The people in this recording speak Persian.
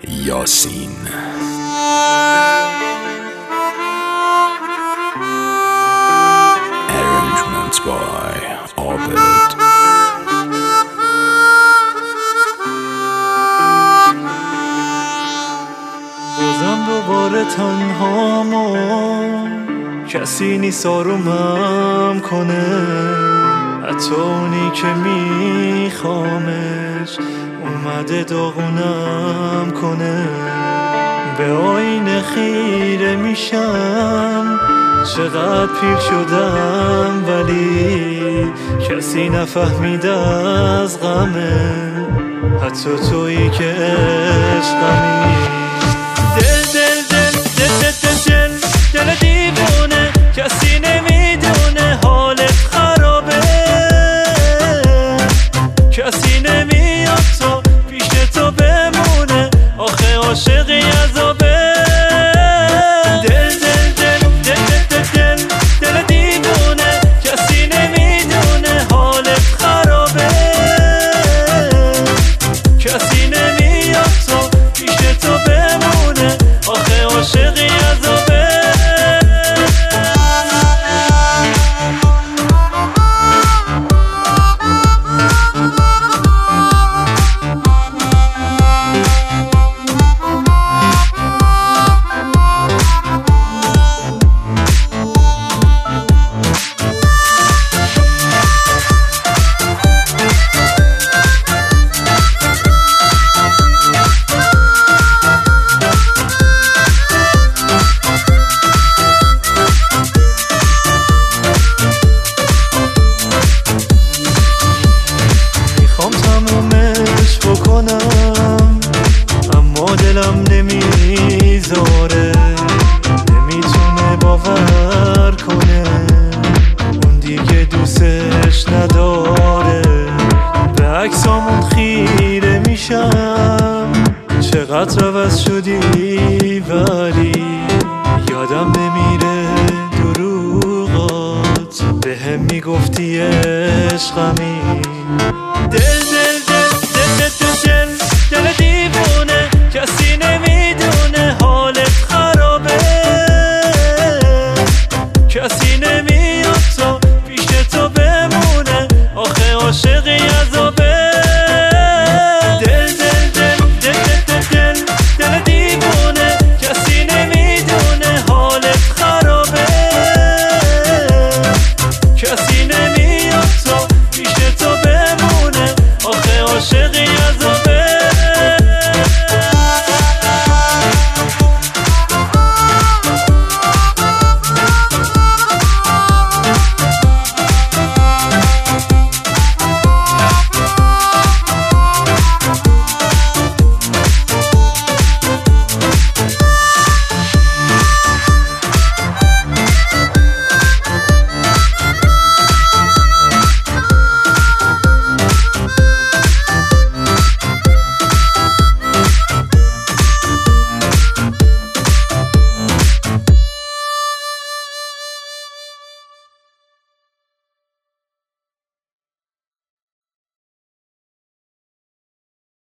یاسین. Arrangement by عابد. بازم دوباره تنهامم، کسی نیست آرومم کنه، حتی اونی که میخوامش اومده داغونم کنه. به آینه خیره میشم، چقدر پیر شدم ولی کسی نفهمیده از غمه، حتی تویی که عشقمی. دل دیوونه، کسی نمیدونه حالت خرابه، کسی نمیاد تا پیش تو بمونه، آخه عاشقی عذابه. دل دیوونه، کسی نمیدونه حالت خرابه، کسی نمیاد تا پیش تو بمونه، آخه عاشقی عذابه. اما دلم نمیذاره، نمیتونه باور کنه اون دیگه دوستش نداره. به عکسامون خیره میشم، چقدر عوض شدی ولی یادم نمیره دروغات، به هم میگفتی عشقمی. دل دیوونه، کسی نمیدونه حالت خرابه، کسی نمیاد تا پیش تو بمونه، آخه عاشقی عذابه. دل دیوونه، کسی نمیدونه حالت خرابه، کسی نمیاد تا پیش تو بمونه، آخه عاشقی عذابه.